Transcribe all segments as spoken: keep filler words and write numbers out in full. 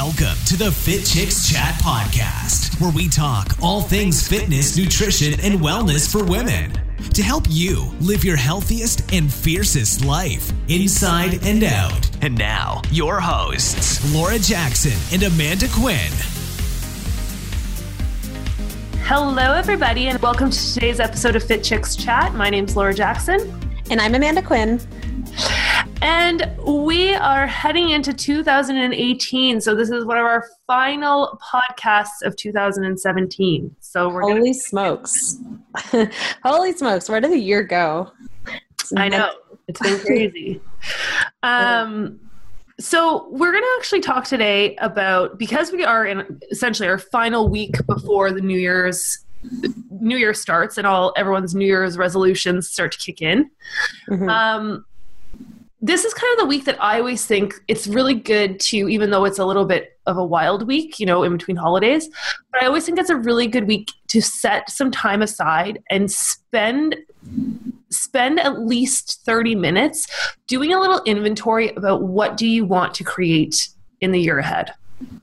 Welcome to the Fit Chicks Chat podcast, where we talk all things fitness, nutrition, and wellness for women to help you live your healthiest and fiercest life inside and out. And now, your hosts, Laura Jackson and Amanda Quinn. Hello, everybody, and welcome to today's episode of Fit Chicks Chat. My name's Laura Jackson. And I'm Amanda Quinn. And we are heading into two thousand eighteen. So this is one of our final podcasts of two thousand seventeen. So we're Holy gonna- smokes. Holy smokes. Where did the year go? I know. It's been crazy. um, so we're going to actually talk today about, because we are in essentially our final week before the New Year's New Year starts and all everyone's New Year's resolutions start to kick in. Mm-hmm. Um, this is kind of the week that I always think it's really good to, even though it's a little bit of a wild week, you know, in between holidays, but I always think it's a really good week to set some time aside and spend spend at least thirty minutes doing a little inventory about what do you want to create in the year ahead.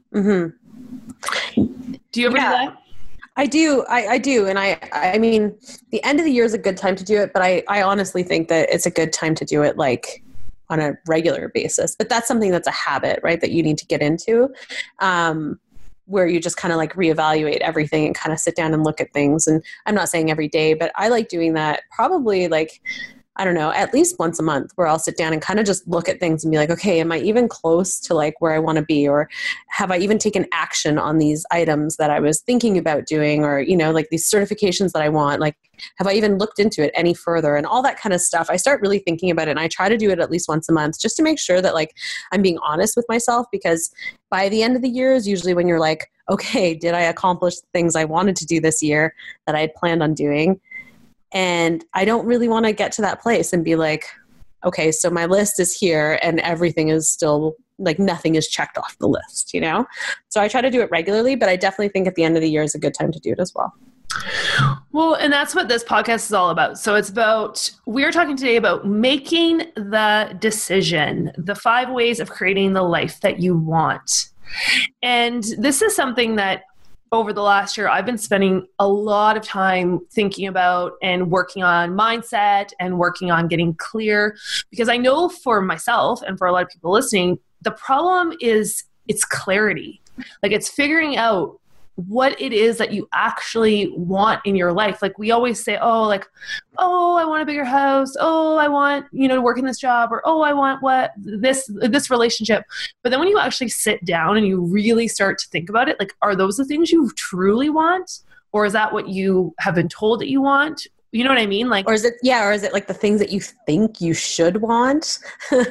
Mm-hmm. Do you ever yeah. do that? I do. I, I do. And I, I mean, the end of the year is a good time to do it, but I, I honestly think that it's a good time to do it like on a regular basis. But that's something that's a habit, right, that you need to get into, um, where you just kind of like reevaluate everything and kind of sit down and look at things. And I'm not saying every day, but I like doing that probably like, I don't know, at least once a month, where I'll sit down and kind of just look at things and be like, okay, am I even close to like where I want to be? Or have I even taken action on these items that I was thinking about doing? Or, you know, like these certifications that I want, like, have I even looked into it any further? And all that kind of stuff. I start really thinking about it, and I try to do it at least once a month just to make sure that like I'm being honest with myself, because by the end of the year is usually when you're like, okay, did I accomplish the things I wanted to do this year that I had planned on doing? And I don't really want to get to that place and be like, okay, so my list is here and everything is still like nothing is checked off the list, you know? So I try to do it regularly, but I definitely think at the end of the year is a good time to do it as well. Well, and that's what this podcast is all about. So it's about, we're talking today about making the decision, the five ways of creating the life that you want. And this is something that over the last year, I've been spending a lot of time thinking about and working on mindset and working on getting clear, because I know for myself and for a lot of people listening, the problem is it's clarity. Like it's figuring out what it is that you actually want in your life. Like we always say, oh, like, oh, I want a bigger house. Oh, I want, you know, to work in this job, or, oh, I want what this, this relationship. But then when you actually sit down and you really start to think about it, like, are those the things you truly want? Or is that what you have been told that you want? You know what I mean? Like, or is it, yeah. Or is it like the things that you think you should want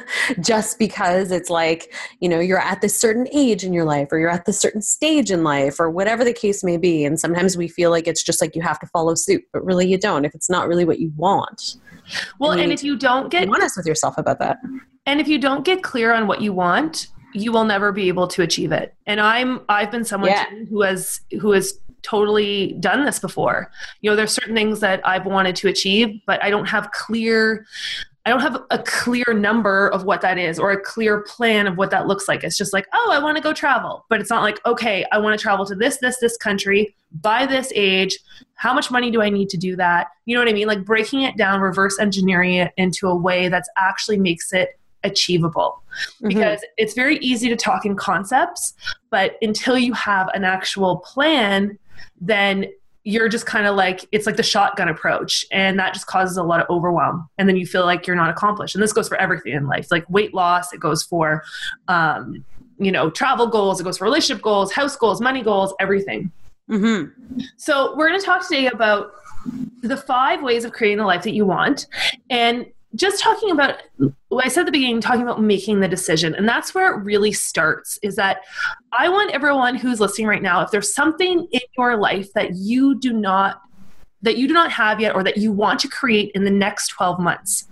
just because it's like, you know, you're at this certain age in your life, or you're at this certain stage in life, or whatever the case may be. And sometimes we feel like it's just like you have to follow suit, but really you don't, if it's not really what you want. Well, and, and if you don't get be honest with yourself about that. And if you don't get clear on what you want, you will never be able to achieve it. And I'm, I've been someone yeah. too who has, who has totally done this before. You know, there's certain things that I've wanted to achieve, but I don't have clear, I don't have a clear number of what that is, or a clear plan of what that looks like. It's just like, oh, I want to go travel, but it's not like, okay, I want to travel to this, this, this country by this age. How much money do I need to do that? You know what I mean? Like breaking it down, reverse engineering it into a way that's actually makes it achievable. Because mm-hmm. it's very easy to talk in concepts, but until you have an actual plan, then you're just kind of like, it's like the shotgun approach, and that just causes a lot of overwhelm. And then you feel like you're not accomplished. And this goes for everything in life, like weight loss. It goes for, um, you know, travel goals. It goes for relationship goals, house goals, money goals, everything. Mm-hmm. So we're going to talk today about the five ways of creating the life that you want. And just talking about, well, I said at the beginning, talking about making the decision. And that's where it really starts, is that I want everyone who's listening right now, if there's something in your life that you do not, that you do not have yet, or that you want to create in the next twelve months,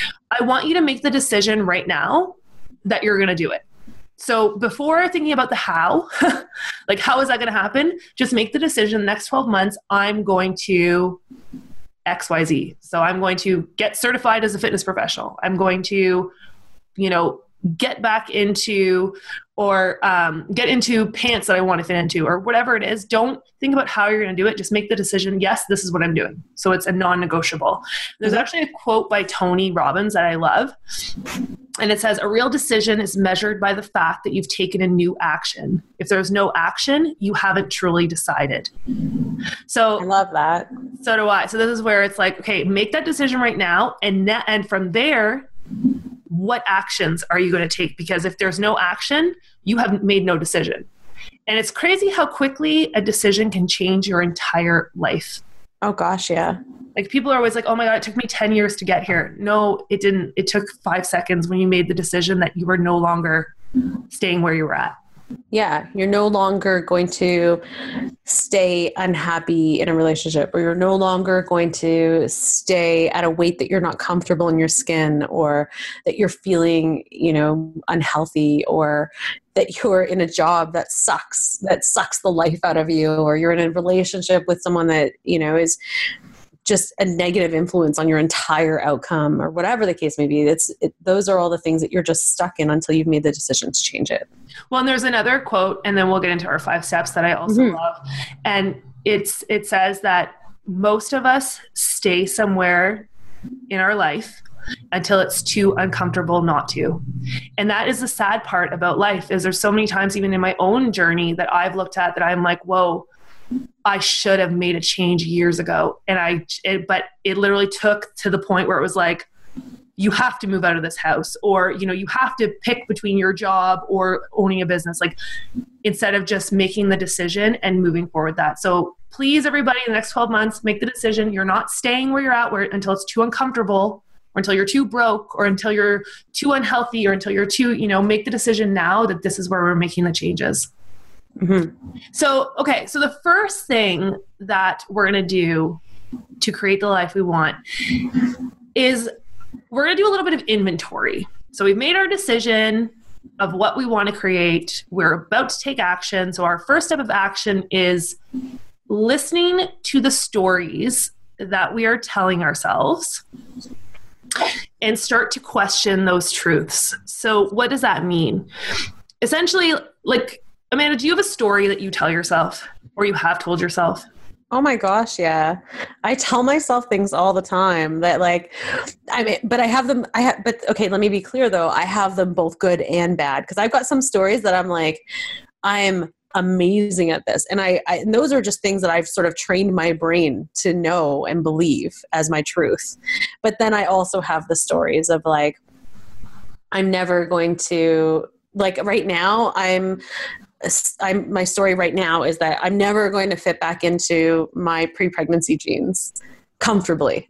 I want you to make the decision right now that you're going to do it. So before thinking about the how, like how is that going to happen? Just make the decision the next twelve months, I'm going to X Y Z. So I'm going to get certified as a fitness professional. I'm going to, you know, get back into or um, get into pants that I want to fit into, or whatever it is. Don't think about how you're going to do it. Just make the decision. Yes, this is what I'm doing. So it's a non-negotiable. There's actually a quote by Tony Robbins that I love. And it says, a real decision is measured by the fact that you've taken a new action. If there's no action, you haven't truly decided. So I love that. So do I. So this is where it's like, okay, make that decision right now. And that, and from there, what actions are you going to take? Because if there's no action, you have made no decision. And it's crazy how quickly a decision can change your entire life. Oh gosh, yeah. Like people are always like, oh my God, it took me ten years to get here. No, it didn't. It took five seconds when you made the decision that you were no longer staying where you were at. Yeah. You're no longer going to stay unhappy in a relationship, or you're no longer going to stay at a weight that you're not comfortable in your skin, or that you're feeling, you know, unhealthy, or that you're in a job that sucks, that sucks the life out of you, or you're in a relationship with someone that, you know, is just a negative influence on your entire outcome, or whatever the case may be. It's it, those are all the things that you're just stuck in until you've made the decision to change it. Well, and there's another quote, and then we'll get into our five steps that I also Mm-hmm. love. And it's it says that most of us stay somewhere in our life until it's too uncomfortable not to. And that is the sad part about life, is there's so many times, even in my own journey, that I've looked at that I'm like, whoa, I should have made a change years ago. And I, it, but it literally took to the point where it was like, you have to move out of this house, or, you know, you have to pick between your job or owning a business, like instead of just making the decision and moving forward that. So please, everybody, in the next twelve months, make the decision. You're not staying where you're at where until it's too uncomfortable, or until you're too broke, or until you're too unhealthy, or until you're too, you know, make the decision now that this is where we're making the changes. Mm-hmm. So, okay. So the first thing that we're going to do to create the life we want is we're going to do a little bit of inventory. So we've made our decision of what we want to create. We're about to take action. So our first step of action is listening to the stories that we are telling ourselves and start to question those truths. So what does that mean? Essentially, like, Amanda, do you have a story that you tell yourself, or you have told yourself? Oh my gosh, yeah. I tell myself things all the time that, like, I mean, but I have them, I have, but okay, let me be clear though. I have them both good and bad, because I've got some stories that I'm like, I'm amazing at this. And I, I, and those are just things that I've sort of trained my brain to know and believe as my truth. But then I also have the stories of like, I'm never going to, like right now, I'm, I'm, my story right now is that I'm never going to fit back into my pre-pregnancy jeans comfortably.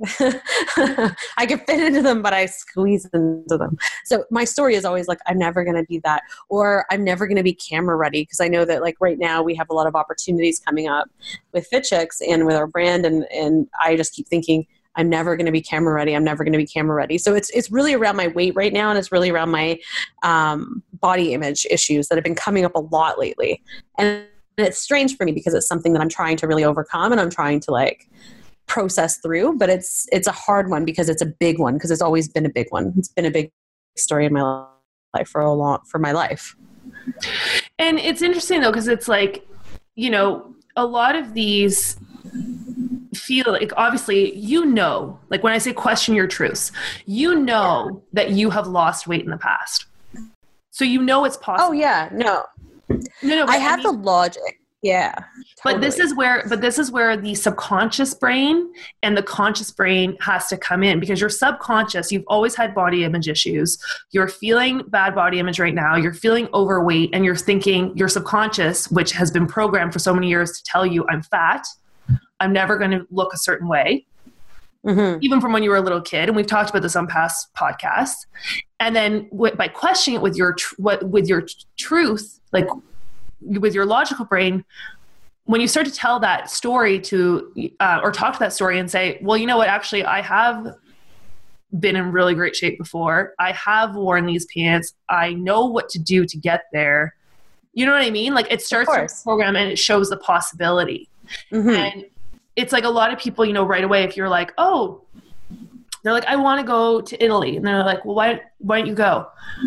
I can fit into them, but I squeeze into them. So my story is always like, I'm never going to be that, or I'm never going to be camera ready. Because I know that like right now we have a lot of opportunities coming up with Fit Chicks and with our brand. And, and I just keep thinking, I'm never going to be camera ready. I'm never going to be camera ready. So it's it's really around my weight right now, and it's really around my um, body image issues that have been coming up a lot lately. And it's strange for me because it's something that I'm trying to really overcome, and I'm trying to like process through. But it's it's a hard one because it's a big one, because it's always been a big one. It's been a big story in my life for a long for my life. And it's interesting though, because it's like, you know, a lot of these feel like, obviously, you know, like when I say question your truths, you know that you have lost weight in the past. So you know it's possible. Oh yeah, no. No, no, I have I mean, the logic. Yeah. But Totally. this is where but this is where the subconscious brain and the conscious brain has to come in, because your subconscious, you've always had body image issues. You're feeling bad body image right now. You're feeling overweight, and you're thinking, your subconscious, which has been programmed for so many years to tell you, I'm fat, I'm never going to look a certain way, mm-hmm. even from when you were a little kid. And we've talked about this on past podcasts. And then w- by questioning it with your tr- what with your t- truth, like with your logical brain, when you start to tell that story to uh, or talk to that story and say, well, you know what, actually, I have been in really great shape before. I have worn these pants. I know what to do to get there. You know what I mean? Like it starts to program, and it shows the possibility. Mm-hmm. And it's like a lot of people, you know, right away, if you're like, oh, they're like, I want to go to Italy. And they're like, well, why, why don't you go?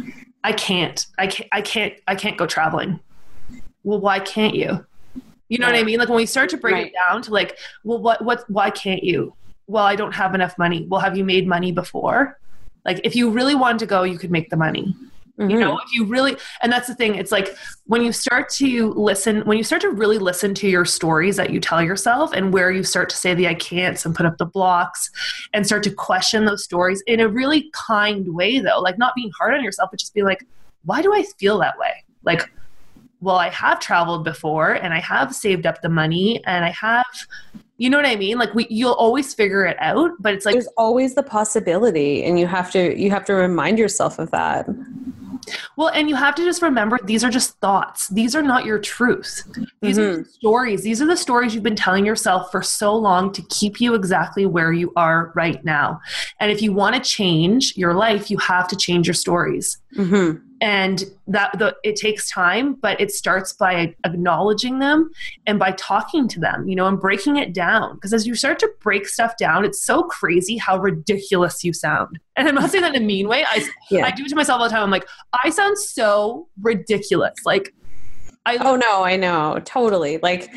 I can't, I can't, I can't, I can't go traveling. Well, why can't you? You know right. what I mean? Like when we start to break right. it down to like, well, what, what, why can't you? Well, I don't have enough money. Well, have you made money before? Like if you really wanted to go, you could make the money. Mm-hmm. You know, if you really, and that's the thing, it's like when you start to listen, when you start to really listen to your stories that you tell yourself and where you start to say the I can'ts and put up the blocks and start to question those stories in a really kind way though, like not being hard on yourself, but just be like, why do I feel that way? Like, well, I have traveled before and I have saved up the money and I have, you know what I mean? Like we, you'll always figure it out, but it's like, there's always the possibility and you have to, you have to remind yourself of that. Well, and you have to just remember, these are just thoughts. These are not your truth. These mm-hmm. are stories. These are the stories you've been telling yourself for so long to keep you exactly where you are right now. And if you want to change your life, you have to change your stories. Mm-hmm. And that the, it takes time, but it starts by acknowledging them and by talking to them, you know, and breaking it down. Because as you start to break stuff down, it's so crazy how ridiculous you sound. And I'm not saying that in a mean way. I, yeah. I do it to myself all the time. I'm like, I sound so ridiculous. Like, I, oh no, I know. Totally. Like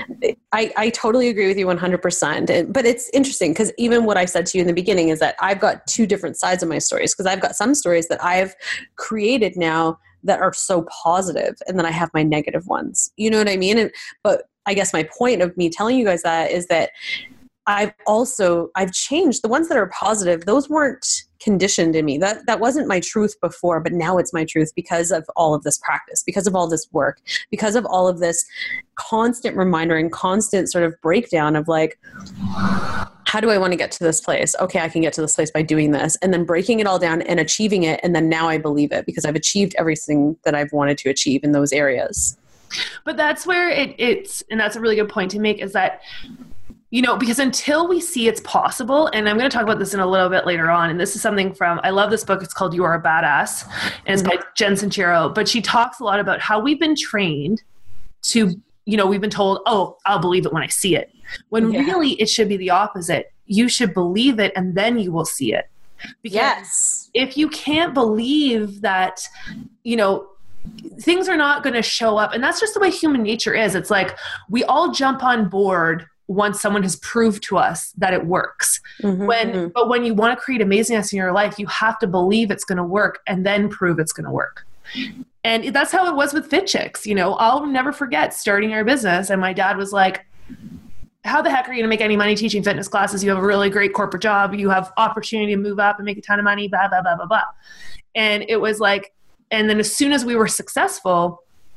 I, I totally agree with you one hundred percent. But it's interesting because even what I said to you in the beginning is that I've got two different sides of my stories because I've got some stories that I've created now that are so positive and then I have my negative ones. You know what I mean? And, but I guess my point of me telling you guys that is that I've also, I've changed the ones that are positive. Those weren't conditioned in me. That, that wasn't my truth before, but now it's my truth because of all of this practice, because of all this work, because of all of this constant reminder and constant sort of breakdown of like, how do I want to get to this place? Okay, I can get to this place by doing this, and then breaking it all down and achieving it. And then now I believe it because I've achieved everything that I've wanted to achieve in those areas. But that's where it, it's, and that's a really good point to make is that, you know, because until we see it's possible, and I'm going to talk about this in a little bit later on, and this is something from, I love this book, it's called You Are a Badass, and it's by Jen Sincero, but she talks a lot about how we've been trained to, you know, we've been told, oh, I'll believe it when I see it. When yeah. really it should be the opposite. You should believe it and then you will see it. Because yes. if you can't believe that, you know, things are not going to show up, and that's just the way human nature is. It's like we all jump on board once someone has proved to us that it works. Mm-hmm, when, mm-hmm. But when you want to create amazingness in your life, you have to believe it's going to work and then prove it's going to work. And that's how it was with Fit Chicks. You know, I'll never forget starting our business. And my dad was like, how the heck are you going to make any money teaching fitness classes? You have a really great corporate job. You have opportunity to move up and make a ton of money, blah, blah, blah, blah, blah. And it was like, and then as soon as we were successful,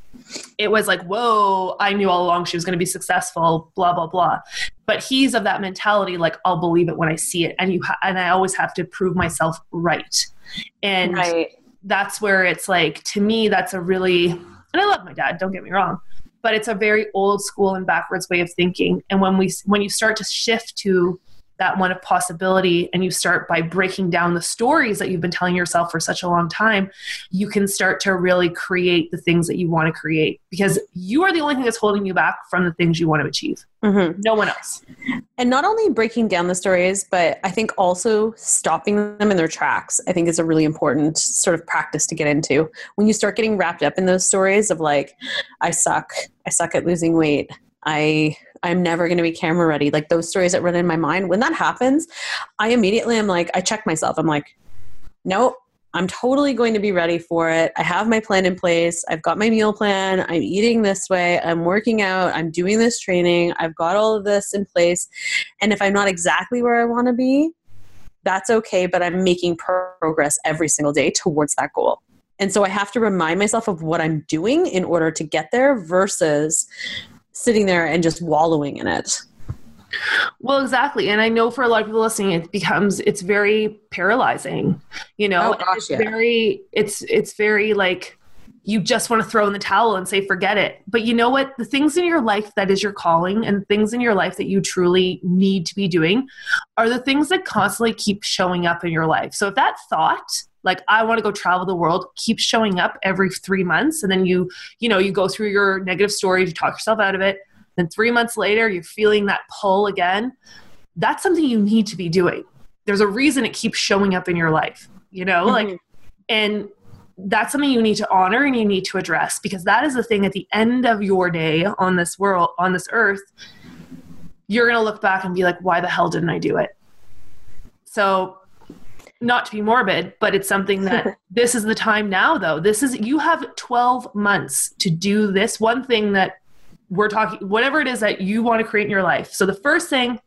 it was like, whoa, I knew all along she was going to be successful, blah, blah, blah. But he's of that mentality, like, I'll believe it when I see it. And you ha- and I always have to prove myself right. And right. that's where it's like, to me, that's a really, and I love my dad, don't get me wrong, but it's a very old school and backwards way of thinking. And when we, when you start to shift to that one of possibility and you start by breaking down the stories that you've been telling yourself for such a long time, you can start to really create the things that you want to create because you are the only thing that's holding you back from the things you want to achieve. Mm-hmm. No one else. And not only breaking down the stories, but I think also stopping them in their tracks, I think is a really important sort of practice to get into. When you start getting wrapped up in those stories of like, I suck, I suck at losing weight, I, I'm never going to be camera ready. Like those stories that run in my mind. When that happens, I immediately am like, I check myself. I'm like, nope, I'm totally going to be ready for it. I have my plan in place. I've got my meal plan. I'm eating this way. I'm working out. I'm doing this training. I've got all of this in place. And if I'm not exactly where I want to be, that's okay. But I'm making progress every single day towards that goal. And so I have to remind myself of what I'm doing in order to get there versus sitting there and just wallowing in it. Well, exactly. And I know for a lot of people listening, it becomes, it's very paralyzing, you know, oh, gosh, it's yeah. very, it's, it's very like, you just want to throw in the towel and say, forget it. But you know what? The things in your life that is your calling and things in your life that you truly need to be doing are the things that constantly keep showing up in your life. So if that thought, like, I want to go travel the world, keeps showing up every three months. And then you, you know, you go through your negative stories, you talk yourself out of it. Then three months later, you're feeling that pull again. That's something you need to be doing. There's a reason it keeps showing up in your life, you know, mm-hmm. like, and that's something you need to honor and you need to address, because that is the thing at the end of your day on this world, on this earth, you're going to look back and be like, why the hell didn't I do it? So not to be morbid, but it's something that this is the time now, though. This is, you have twelve months to do this one thing that we're talking, whatever it is that you want to create in your life. So the first thing,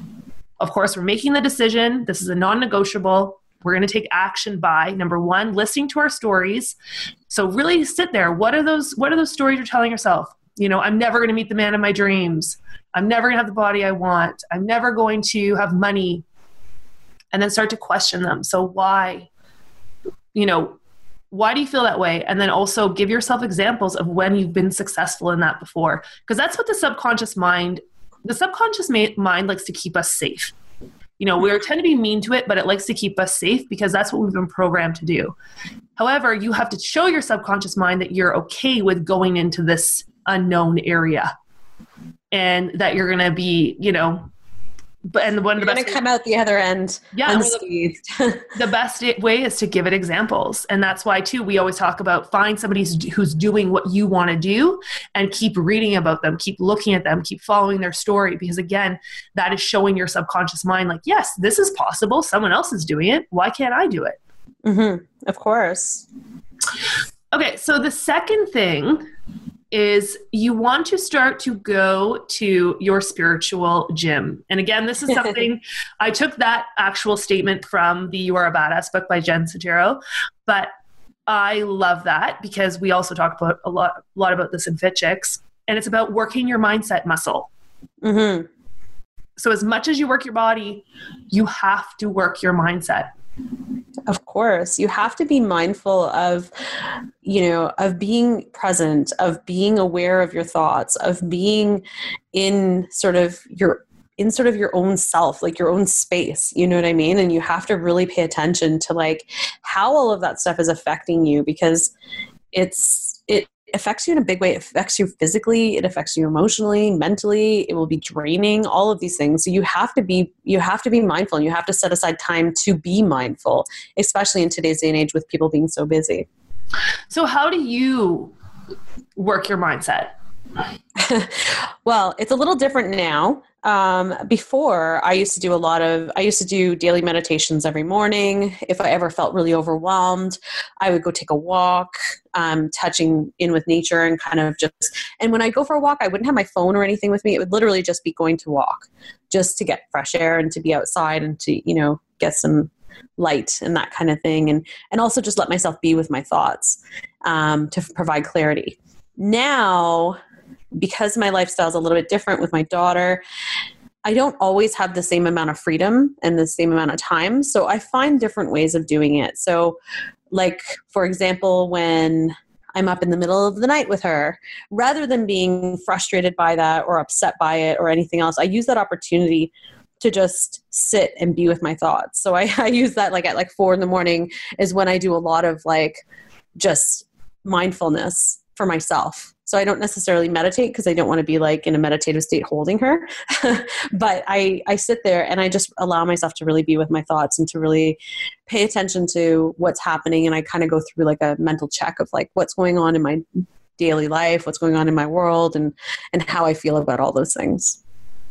of course, we're making the decision. This is a non-negotiable. We're going to take action by, number one, listening to our stories. So really sit there. What are those, what are those stories you're telling yourself? You know, I'm never going to meet the man of my dreams. I'm never going to have the body I want. I'm never going to have money. And then start to question them. So why, you know, why do you feel that way? And then also give yourself examples of when you've been successful in that before. Because that's what the subconscious mind, the subconscious ma- mind likes to keep us safe. You know, we tend to be mean to it, but it likes to keep us safe because that's what we've been programmed to do. However, you have to show your subconscious mind that you're okay with going into this unknown area and that you're going to be, you know, but and one of the You're best gonna come out the other end yeah, unscathed. the, the best way is to give it examples. And that's why too, we always talk about find somebody who's doing what you want to do and keep reading about them, keep looking at them, keep following their story. Because again, that is showing your subconscious mind like, yes, this is possible. Someone else is doing it. Why can't I do it? Mm-hmm. Of course. Okay. So the second thing is you want to start to go to your spiritual gym. And again, this is something, I took that actual statement from the You Are a Badass book by Jen Sincero, but I love that because we also talk about a lot, a lot about this in Fit Chicks, and it's about working your mindset muscle. Mm-hmm. So as much as you work your body, you have to work your mindset. Of course, you have to be mindful of, you know, of being present, of being aware of your thoughts, of being in sort of your, in sort of your own self, like your own space, you know what I mean? And you have to really pay attention to like how all of that stuff is affecting you, because it's, it affects you in a big way. It affects you physically. It affects you emotionally, mentally. It will be draining, all of these things. So you have to be, you have to be mindful, and you have to set aside time to be mindful, especially in today's day and age with people being so busy. So how do you work your mindset? Well, it's a little different now. Um, before, I used to do a lot of, I used to do daily meditations every morning. If I ever felt really overwhelmed, I would go take a walk, um, touching in with nature and kind of just, and when I go for a walk, I wouldn't have my phone or anything with me. It would literally just be going to walk, just to get fresh air and to be outside and to, you know, get some light and that kind of thing. And, and also just let myself be with my thoughts, um, to provide clarity. Now, because my lifestyle is a little bit different with my daughter, I don't always have the same amount of freedom and the same amount of time. So I find different ways of doing it. So like, for example, when I'm up in the middle of the night with her, rather than being frustrated by that or upset by it or anything else, I use that opportunity to just sit and be with my thoughts. So I, I use that like at like four in the morning is when I do a lot of like just mindfulness for myself. So I don't necessarily meditate because I don't want to be like in a meditative state holding her. But I, I sit there and I just allow myself to really be with my thoughts and to really pay attention to what's happening. And I kind of go through like a mental check of like what's going on in my daily life, what's going on in my world, and, and how I feel about all those things.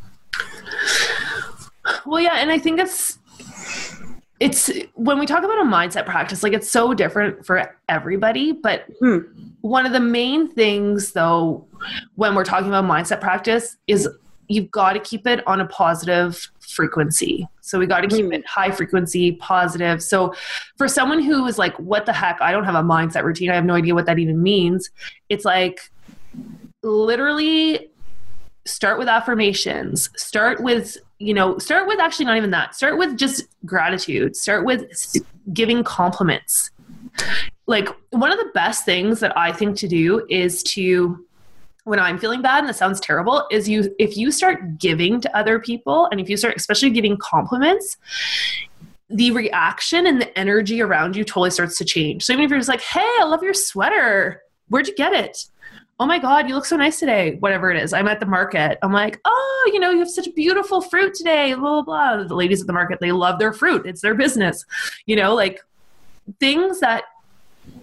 Well, yeah. And I think it's, it's when we talk about a mindset practice, like it's so different for everybody, but hmm. one of the main things though, when we're talking about mindset practice is you've got to keep it on a positive frequency. So we got to keep hmm. it high frequency, positive. So for someone who is like, what the heck, I don't have a mindset routine, I have no idea what that even means. It's like literally start with affirmations, start with, you know, start with actually not even that. Start with just gratitude. Start with giving compliments. Like one of the best things that I think to do is to, when I'm feeling bad, and this sounds terrible, is you, if you start giving to other people and if you start especially giving compliments, the reaction and the energy around you totally starts to change. So even if you're just like, hey, I love your sweater. Where'd you get it? Oh my God, you look so nice today. Whatever it is. I'm at the market. I'm like, oh, you know, you have such beautiful fruit today. Blah, blah, blah. The ladies at the market, they love their fruit. It's their business. You know, like things that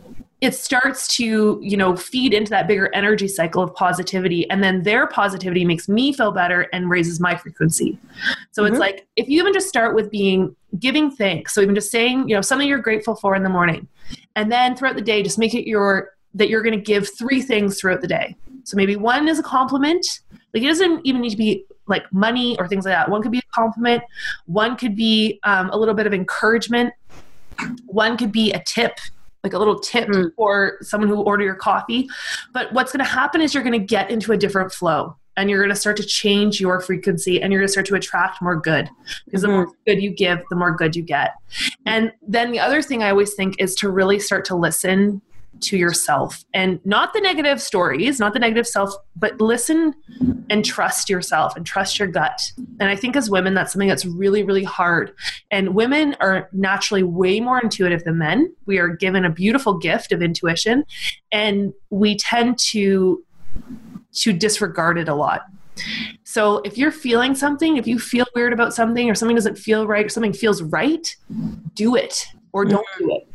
it starts to, you know, feed into that bigger energy cycle of positivity. And then their positivity makes me feel better and raises my frequency. So mm-hmm. it's like, if you even just start with being, giving thanks. So even just saying, you know, something you're grateful for in the morning, and then throughout the day, just make it your, that you're going to give three things throughout the day. So maybe one is a compliment. Like it doesn't even need to be like money or things like that. One could be a compliment. One could be um, a little bit of encouragement. One could be a tip, like a little tip mm. for someone who order your coffee. But what's going to happen is you're going to get into a different flow, and you're going to start to change your frequency, and you're going to start to attract more good, because mm-hmm. the more good you give, the more good you get. And then the other thing I always think is to really start to listen to yourself, and not the negative stories, not the negative self, but listen and trust yourself and trust your gut. And I think as women, that's something that's really, really hard. And women are naturally way more intuitive than men. We are given a beautiful gift of intuition, and we tend to, to disregard it a lot. So if you're feeling something, if you feel weird about something, or something doesn't feel right, or something feels right, do it or don't do it.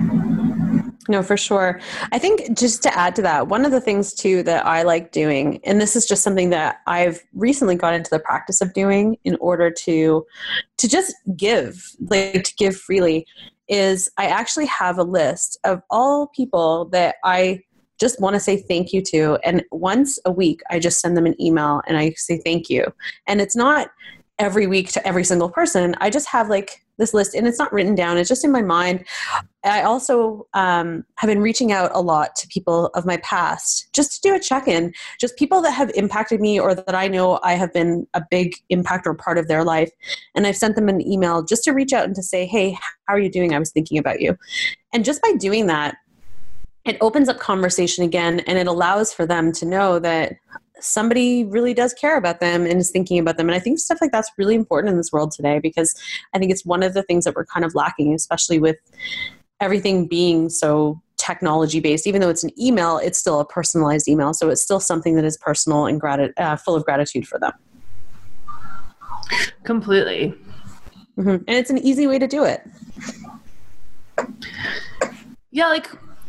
No, for sure. I think just to add to that, one of the things too that I like doing, and this is just something that I've recently got into the practice of doing in order to, to just give, like to give freely, is I actually have a list of all people that I just want to say thank you to. And once a week, I just send them an email and I say thank you. And it's not every week to every single person. I just have like this list, and it's not written down. It's just in my mind. I also um, have been reaching out a lot to people of my past just to do a check-in, just people that have impacted me or that I know I have been a big impact or part of their life. And I've sent them an email just to reach out and to say, hey, how are you doing? I was thinking about you. And just by doing that, it opens up conversation again, and it allows for them to know that somebody really does care about them and is thinking about them. And I think stuff like that's really important in this world today, because I think it's one of the things that we're kind of lacking, especially with everything being so technology based. Even though it's an email, it's still a personalized email. So it's still something that is personal and grat- uh, full of gratitude for them. Completely. Mm-hmm. And it's an easy way to do it. Yeah, like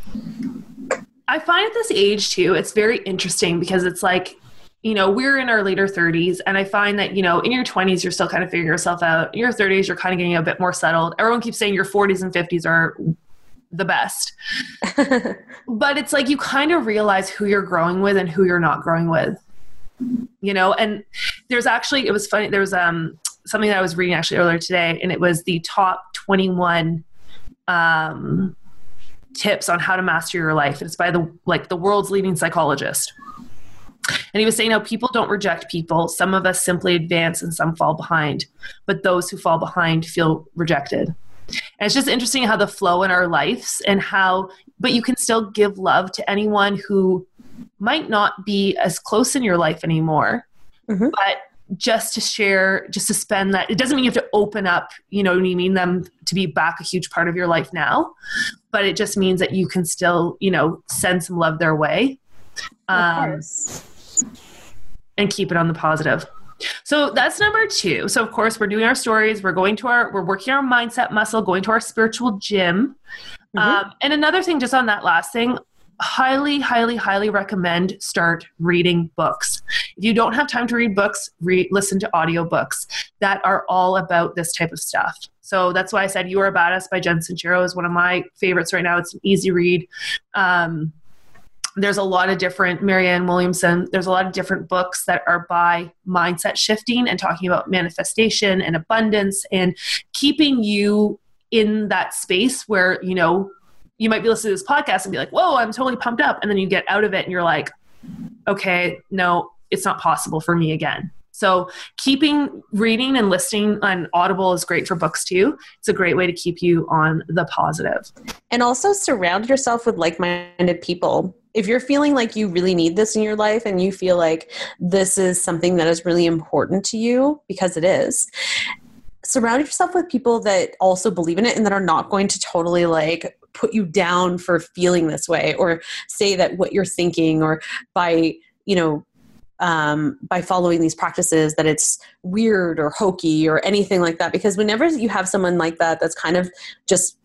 I find at this age too, it's very interesting because it's like, you know, we're in our later thirties, and I find that, you know, in your twenties, you're still kind of figuring yourself out. In your thirties, you're kind of getting a bit more settled. Everyone keeps saying your forties and fifties are the best. But it's like you kind of realize who you're growing with and who you're not growing with, you know? And there's actually, it was funny, there was um, something that I was reading actually earlier today, and it was the top twenty-one um, tips on how to master your life. It's by the like the world's leading psychologist. And he was saying how people don't reject people. Some of us simply advance and some fall behind. But those who fall behind feel rejected. And it's just interesting how the flow in our lives and how, but you can still give love to anyone who might not be as close in your life anymore. Mm-hmm. But just to share, just to spend that, it doesn't mean you have to open up, you know, you mean them to be back a huge part of your life now, but it just means that you can still, you know, send some love their way. Um, and keep it on the positive. So that's number two. So of course we're doing our stories. We're going to our, we're working our mindset muscle, going to our spiritual gym. Mm-hmm. Um, and another thing, just on that last thing, highly, highly, highly recommend start reading books. If you don't have time to read books, read, listen to audiobooks that are all about this type of stuff. So that's why I said You Are a Badass by Jen Sincero is one of my favorites right now. It's an easy read. Um, There's a lot of different, Marianne Williamson, there's a lot of different books that are by mindset shifting and talking about manifestation and abundance and keeping you in that space where, you know, you might be listening to this podcast and be like, whoa, I'm totally pumped up. And then you get out of it and you're like, okay, no, it's not possible for me again. So keeping reading and listening on Audible is great for books too. It's a great way to keep you on the positive. And also surround yourself with like-minded people. If you're feeling like you really need this in your life and you feel like this is something that is really important to you, because it is, surround yourself with people that also believe in it and that are not going to totally like put you down for feeling this way or say that what you're thinking or by, you know, um, by following these practices that it's weird or hokey or anything like that. Because whenever you have someone like that, that's kind of just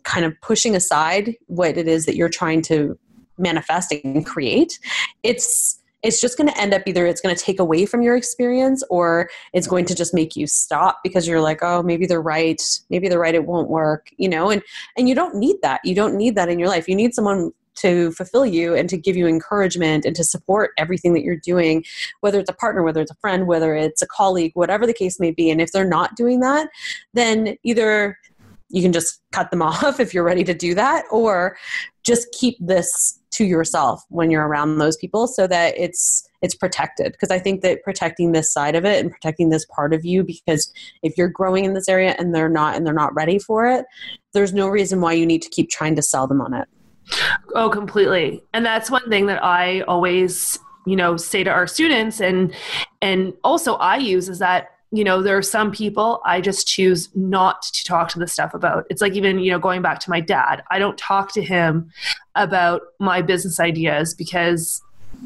kind of pushing aside what it is that you're trying to manifest and create, it's it's just going to end up either it's going to take away from your experience, or it's going to just make you stop because you're like, oh, maybe they're right. Maybe they're right. It won't work, you know, and, and you don't need that. You don't need that in your life. You need someone to fulfill you and to give you encouragement and to support everything that you're doing, whether it's a partner, whether it's a friend, whether it's a colleague, whatever the case may be. And if they're not doing that, then either you can just cut them off if you're ready to do that, or just keep this to yourself when you're around those people so that it's it's protected. Because I think that protecting this side of it and protecting this part of you, because if you're growing in this area and they're not and they're not ready for it, there's no reason why you need to keep trying to sell them on it. Oh, completely. And that's one thing that I always, you know, say to our students, and and also I use, is that, you know, there are some people I just choose not to talk to the stuff about. It's like, even, you know, going back to my dad, I don't talk to him about my business ideas because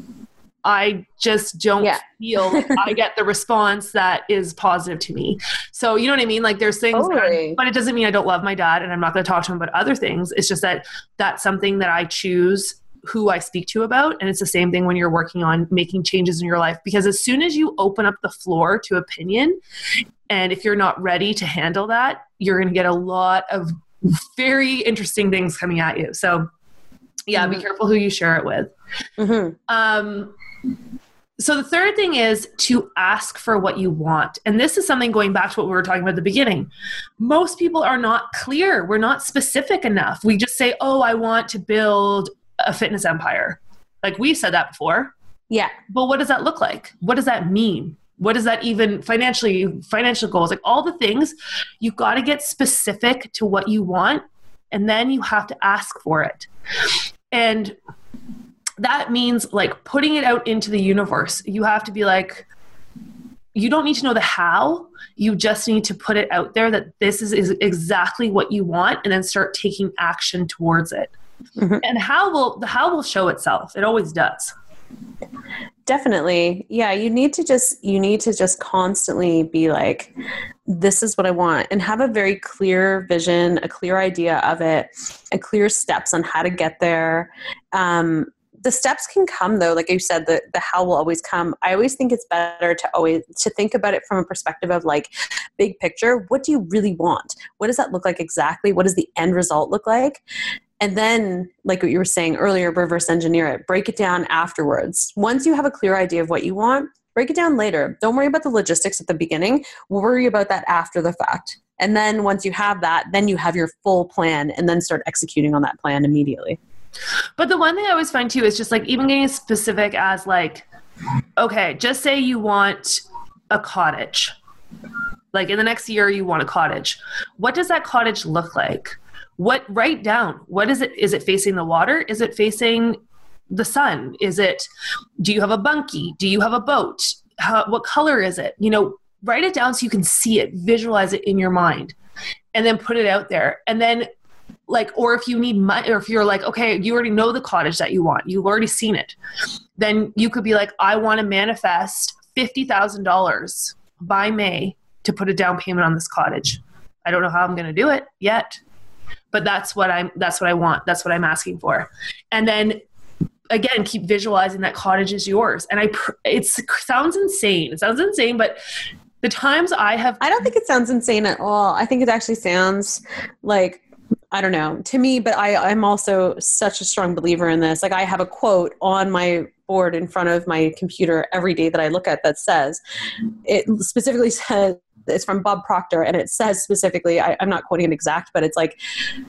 I just don't yeah. feel like I get the response that is positive to me. So, you know what I mean? Like, there's things, totally. that, but it doesn't mean I don't love my dad and I'm not going to talk to him about other things. It's just that that's something that I choose who I speak to about. And it's the same thing when you're working on making changes in your life, because as soon as you open up the floor to opinion, and if you're not ready to handle that, you're going to get a lot of very interesting things coming at you. So yeah, mm-hmm. be careful who you share it with. Mm-hmm. Um, so the third thing is to ask for what you want. And this is something going back to what we were talking about at the beginning. Most people are not clear. We're not specific enough. We just say, oh, I want to build a fitness empire. Like, we've said that before. Yeah. But what does that look like? What does that mean? What does that even financially, financial goals, like all the things, you've got to get specific to what you want, and then you have to ask for it. And that means like putting it out into the universe. You have to be like, you don't need to know the how, you just need to put it out there that this is, is exactly what you want, and then start taking action towards it. Mm-hmm. And how will the how will show itself. It always does. Definitely. Yeah. You need to just, you need to just constantly be like, this is what I want, and have a very clear vision, a clear idea of it, and clear steps on how to get there. Um, the steps can come though. Like you said, the, the how will always come. I always think it's better to always, to think about it from a perspective of like big picture. What do you really want? What does that look like exactly? What does the end result look like? And then, like what you were saying earlier, reverse engineer it, break it down afterwards. Once you have a clear idea of what you want, break it down later. Don't worry about the logistics at the beginning. Worry about that after the fact. And then once you have that, then you have your full plan, and then start executing on that plan immediately. But the one thing I always find too is just like even getting specific as like, okay, just say you want a cottage. Like in the next year you want a cottage. What does that cottage look like? What, write down, what is it? Is it facing the water? Is it facing the sun? Is it, do you have a bunkie? Do you have a boat? How, what color is it? You know, write it down so you can see it, visualize it in your mind, and then put it out there. And then like, or if you need money, or if you're like, okay, you already know the cottage that you want, you've already seen it, then you could be like, I want to manifest fifty thousand dollars by May to put a down payment on this cottage. I don't know how I'm going to do it yet, but that's what I'm, that's what I want. That's what I'm asking for. And then again, keep visualizing that cottage is yours. And I, it sounds insane. It sounds insane, but the times I have, I don't think it sounds insane at all. I think it actually sounds like, I don't know, to me, but I, I'm also such a strong believer in this. Like, I have a quote on my board in front of my computer every day that I look at that says, it specifically says, it's from Bob Proctor, and it says specifically, I, I'm not quoting it exact, but it's like,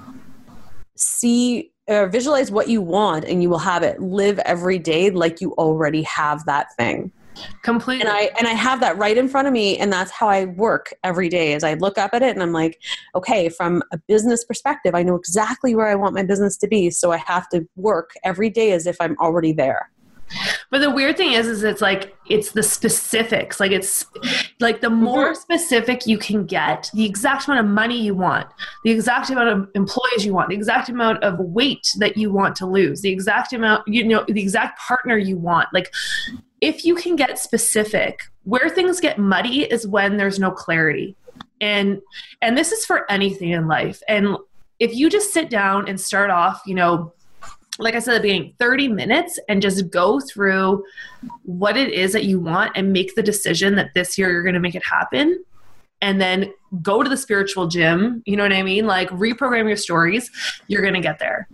see, uh, visualize what you want and you will have it. Live every day like you already have that thing. Completely. And I and I have that right in front of me, and that's how I work every day. As I look up at it and I'm like, okay, from a business perspective, I know exactly where I want my business to be, so I have to work every day as if I'm already there. But the weird thing is, is it's like, it's the specifics. Like, it's like the more mm-hmm. specific you can get, the exact amount of money you want, the exact amount of employees you want, the exact amount of weight that you want to lose, the exact amount, you know, the exact partner you want. Like, if you can get specific, where things get muddy is when there's no clarity. And, and this is for anything in life. And if you just sit down and start off, you know, like I said at the beginning, thirty minutes and just go through what it is that you want and make the decision that this year you're going to make it happen. And then go to the spiritual gym, you know what I mean? Like reprogram your stories, you're going to get there.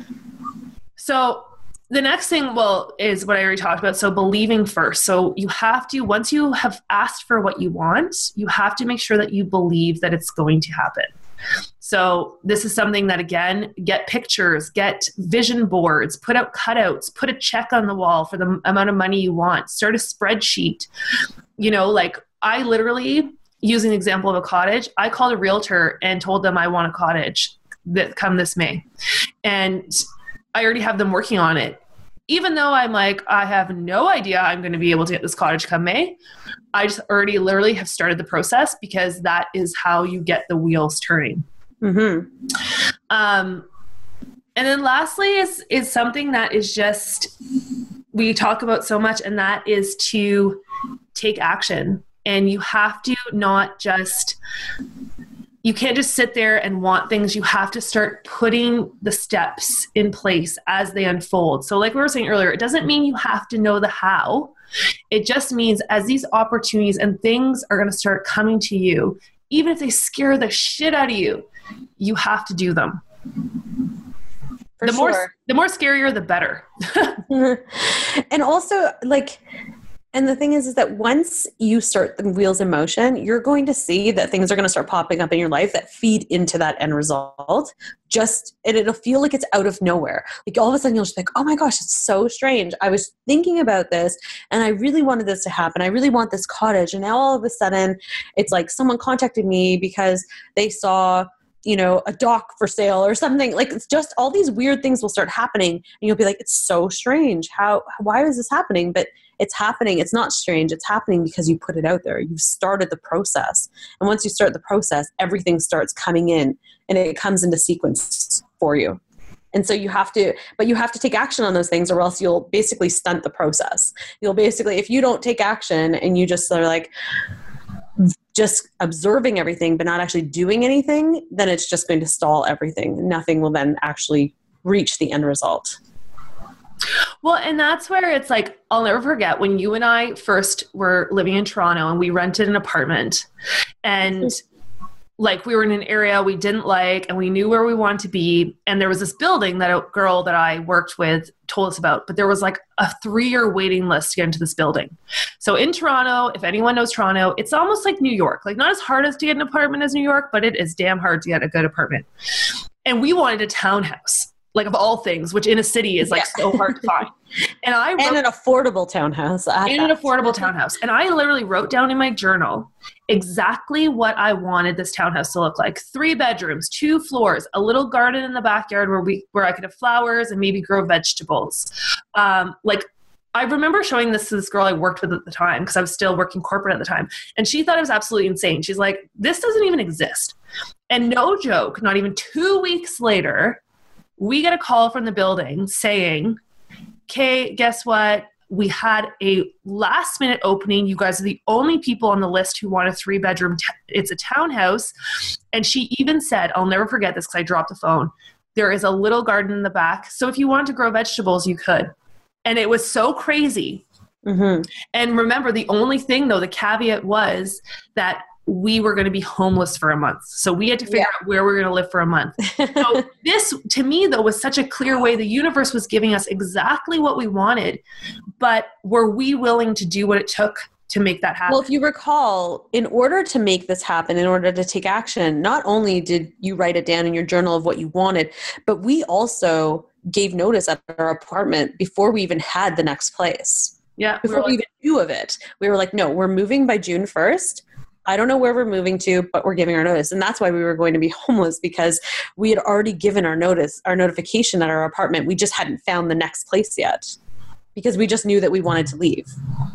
So the next thing, well, is what I already talked about. So believing first. So you have to, once you have asked for what you want, you have to make sure that you believe that it's going to happen. So this is something that, again, get pictures, get vision boards, put out cutouts, put a check on the wall for the amount of money you want, start a spreadsheet. You know, like I literally, using the example of a cottage, I called a realtor and told them I want a cottage that come this May. And I already have them working on it. Even though I'm like, I have no idea I'm going to be able to get this cottage come May, I just already literally have started the process because that is how you get the wheels turning. Mm-hmm. Um, and then lastly is, is something that is just, we talk about so much, and that is to take action. And you have to not just, you can't just sit there and want things. You have to start putting the steps in place as they unfold. So like we were saying earlier, it doesn't mean you have to know the how. It just means as these opportunities and things are going to start coming to you, even if they scare the shit out of you, you have to do them. For the sure. more, the more scarier, the better. And also like, and the thing is, is that once you start the wheels in motion, you're going to see that things are going to start popping up in your life that feed into that end result. Just, and it'll feel like it's out of nowhere. Like all of a sudden you'll just be like, oh my gosh, it's so strange. I was thinking about this and I really wanted this to happen. I really want this cottage. And now all of a sudden it's like someone contacted me because they saw, you know, a dock for sale or something. Like it's just all these weird things will start happening and you'll be like, it's so strange. How, why is this happening? But it's happening. It's not strange. It's happening because you put it out there. You've started the process. And once you start the process, everything starts coming in and it comes into sequence for you. And so you have to, but you have to take action on those things or else you'll basically stunt the process. You'll basically, if you don't take action and you just are like, just observing everything, but not actually doing anything, then it's just going to stall everything. Nothing will then actually reach the end result. Well, and that's where it's like, I'll never forget when you and I first were living in Toronto and we rented an apartment and like we were in an area we didn't like and we knew where we wanted to be. And there was this building that a girl that I worked with told us about, but there was like a three-year waiting list to get into this building. So in Toronto, if anyone knows Toronto, it's almost like New York, like not as hard as to get an apartment as New York, but it is damn hard to get a good apartment. And we wanted a townhouse. Like of all things, which in a city is like yeah. so hard to find. And I wrote, and an affordable townhouse. And an affordable townhouse. And I literally wrote down in my journal exactly what I wanted this townhouse to look like. Three bedrooms, two floors, a little garden in the backyard where we where I could have flowers and maybe grow vegetables. Um, like I remember showing this to this girl I worked with at the time because I was still working corporate at the time. And she thought it was absolutely insane. She's like, this doesn't even exist. And no joke, not even two weeks later, we get a call from the building saying, okay, guess what? We had a last minute opening. You guys are the only people on the list who want a three bedroom. T- it's a townhouse. And she even said, I'll never forget this because I dropped the phone. There is a little garden in the back. So if you wanted to grow vegetables, you could. And it was so crazy. Mm-hmm. And remember, the only thing though, the caveat was that we were going to be homeless for a month. So we had to figure yeah. out where we were going to live for a month. So this, to me, though, was such a clear way. The universe was giving us exactly what we wanted, but were we willing to do what it took to make that happen? Well, if you recall, in order to make this happen, in order to take action, not only did you write it down in your journal of what you wanted, but we also gave notice at our apartment before we even had the next place. Yeah. Before we, like, we even knew of it. We were like, no, we're moving by June first. I don't know where we're moving to, but we're giving our notice. And that's why we were going to be homeless, because we had already given our notice, our notification at our apartment. We just hadn't found the next place yet because we just knew that we wanted to leave.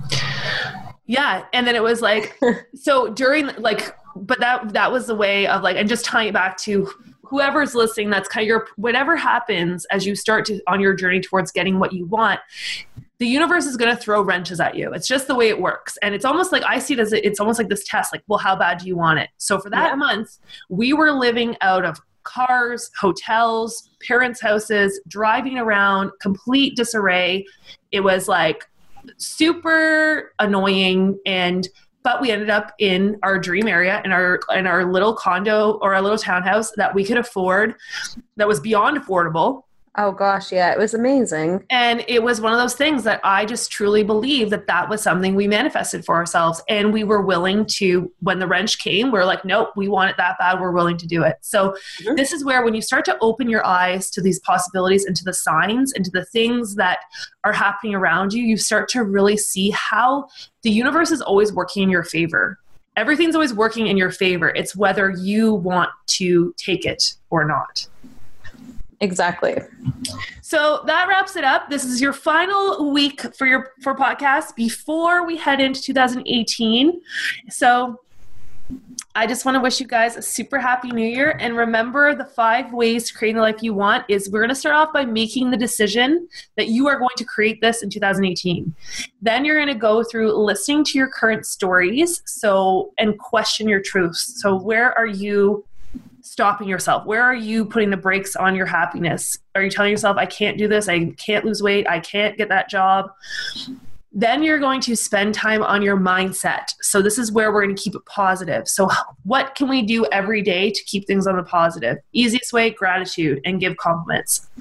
Yeah. And then it was like, so during like, but that, that was the way of like, and just tying it back to whoever's listening, that's kind of your, whatever happens as you start to, on your journey towards getting what you want, the universe is going to throw wrenches at you. It's just the way it works. And it's almost like, I see it as, it's almost like this test, like, well, how bad do you want it? So for that yeah. month, we were living out of cars, hotels, parents' houses, driving around, complete disarray. It was like super annoying, and but we ended up in our dream area, in our in our little condo or our little townhouse that we could afford, that was beyond affordable. Oh gosh, yeah, it was amazing. And it was one of those things that I just truly believe that that was something we manifested for ourselves. And we were willing to, when the wrench came, we're like, nope, we want it that bad. We're willing to do it. So mm-hmm. This is where when you start to open your eyes to these possibilities and to the signs and to the things that are happening around you, you start to really see how the universe is always working in your favor. Everything's always working in your favor. It's whether you want to take it or not. Exactly. So that wraps it up. This is your final week for your for podcast before we head into two thousand eighteen. So I just want to wish you guys a super happy new year. And remember, the five ways to create the life you want is we're going to start off by making the decision that you are going to create this in two thousand eighteen. Then you're going to go through listening to your current stories, so and question your truths. So where are you stopping yourself? Where are you putting the brakes on your happiness? Are you telling yourself, I can't do this, I can't lose weight, I can't get that job? Then you're going to spend time on your mindset. So this is where we're going to keep it positive. So what can we do every day to keep things on the positive? Easiest way, gratitude and give compliments.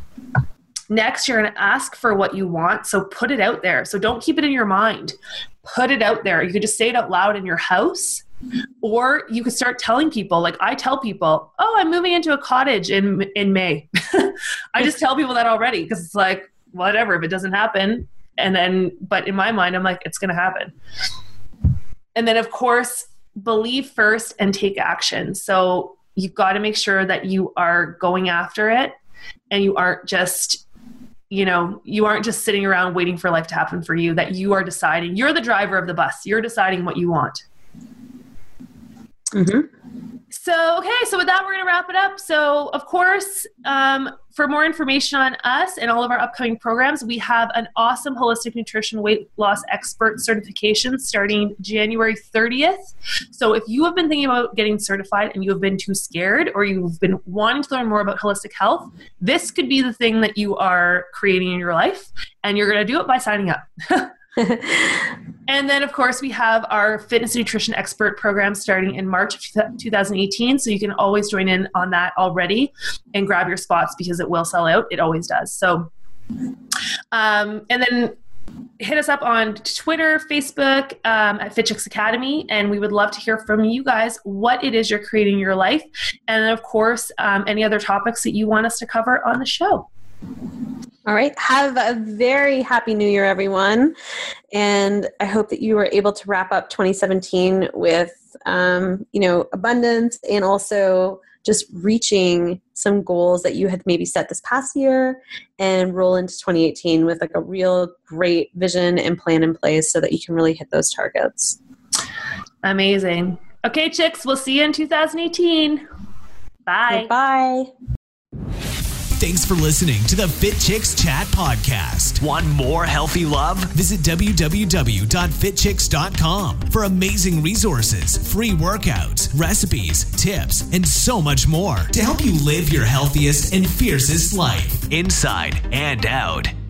Next, you're going to ask for what you want. So put it out there. So don't keep it in your mind. Put it out there. You could just say it out loud in your house. Or you could start telling people, like I tell people, oh, I'm moving into a cottage in in May. I just tell people that already because it's like, whatever, if it doesn't happen. And then, but in my mind, I'm like, it's going to happen. And then, of course, believe first and take action. So you've got to make sure that you are going after it and you aren't just, you know, you aren't just sitting around waiting for life to happen for you, that you are deciding. You're the driver of the bus. You're deciding what you want. Mm-hmm. So, okay. So with that, we're going to wrap it up. So of course, um, for more information on us and all of our upcoming programs, we have an awesome holistic nutrition weight loss expert certification starting January thirtieth. So if you have been thinking about getting certified and you have been too scared, or you've been wanting to learn more about holistic health, this could be the thing that you are creating in your life, and you're going to do it by signing up. And then, of course, we have our fitness and nutrition expert program starting in March of two thousand eighteen. So you can always join in on that already and grab your spots because it will sell out. It always does. So, um, and then hit us up on Twitter, Facebook, um, at Fit Chicks Academy. And we would love to hear from you guys what it is you're creating in your life. And then, of course, um, any other topics that you want us to cover on the show. All right. Have a very happy new year, everyone. And I hope that you were able to wrap up twenty seventeen with, um, you know, abundance and also just reaching some goals that you had maybe set this past year and roll into twenty eighteen with like a real great vision and plan in place so that you can really hit those targets. Amazing. Okay, chicks, we'll see you in two thousand eighteen. Bye. Bye. Thanks for listening to the Fit Chicks Chat podcast. Want more healthy love? Visit w w w dot fit chicks dot com for amazing resources, free workouts, recipes, tips, and so much more to help you live your healthiest and fiercest life, inside and out.